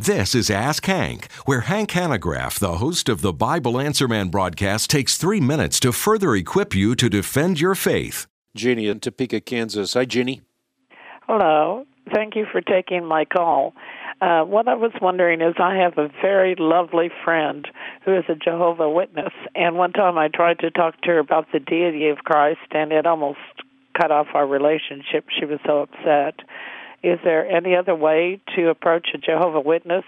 This is Ask Hank, where Hank Hanegraaff, the host of the Bible Answer Man broadcast, takes 3 minutes to further equip you to defend your faith. Jeannie in Topeka, Kansas. Hi, Jeannie. Hello. Thank you for taking my call. What I was wondering is I have a very lovely friend who is a Jehovah's Witness, and one time I tried to talk to her about the deity of Christ, and it almost cut off our relationship. She was so upset. Is there any other way to approach a Jehovah's Witness?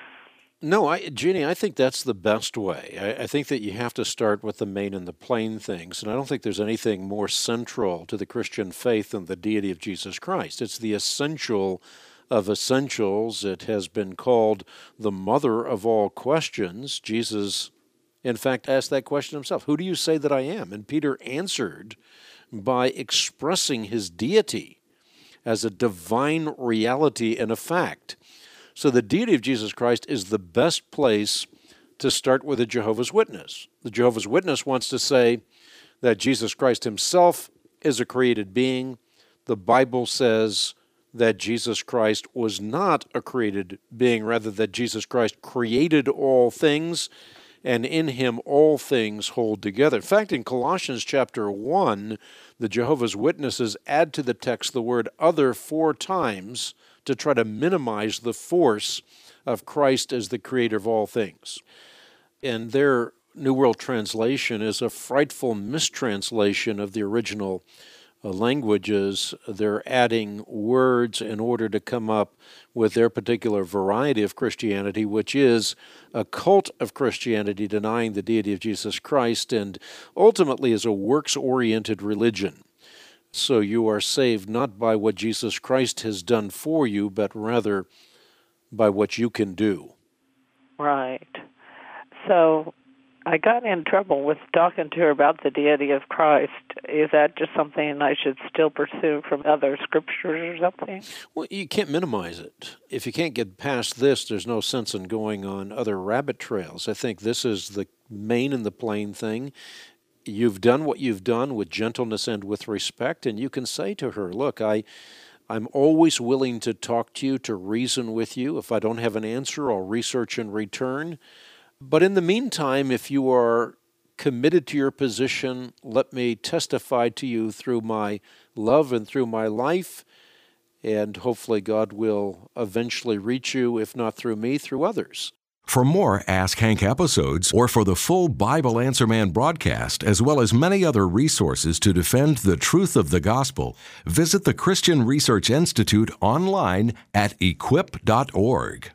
No, Jeannie, I think that's the best way. I think that you have to start with the main and the plain things, and I don't think there's anything more central to the Christian faith than the deity of Jesus Christ. It's the essential of essentials. It has been called the mother of all questions. Jesus, in fact, asked that question himself, "Who do you say that I am?" And Peter answered by expressing his deity as a divine reality and a fact. So the deity of Jesus Christ is the best place to start with a Jehovah's Witness. The Jehovah's Witness wants to say that Jesus Christ himself is a created being. The Bible says that Jesus Christ was not a created being, rather that Jesus Christ created all things, and in him all things hold together. In fact, in Colossians chapter 1, the Jehovah's Witnesses add to the text the word other 4 times to try to minimize the force of Christ as the creator of all things. And their New World Translation is a frightful mistranslation of the original languages. They're adding words in order to come up with their particular variety of Christianity, which is a cult of Christianity denying the deity of Jesus Christ and ultimately is a works-oriented religion. So you are saved not by what Jesus Christ has done for you, but rather by what you can do. Right. So I got in trouble with talking to her about the deity of Christ. Is that just something I should still pursue from other scriptures or something? Well, you can't minimize it. If you can't get past this, there's no sense in going on other rabbit trails. I think this is the main and the plain thing. You've done what you've done with gentleness and with respect, and you can say to her, look, I'm always willing to talk to you, to reason with you. If I don't have an answer, I'll research in return. But in the meantime, if you are committed to your position, let me testify to you through my love and through my life, and hopefully God will eventually reach you, if not through me, through others. For more Ask Hank episodes, or for the full Bible Answer Man broadcast, as well as many other resources to defend the truth of the gospel, visit the Christian Research Institute online at equip.org.